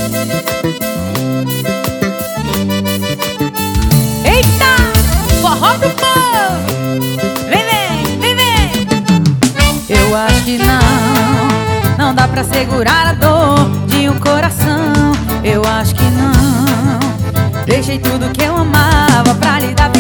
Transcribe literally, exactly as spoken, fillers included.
Eita, forró pro povo. Vem, vem, vem, vem. Eu acho que não, não dá pra segurar a dor de um coração. Eu acho que não. Deixei tudo que eu amava pra lhe dar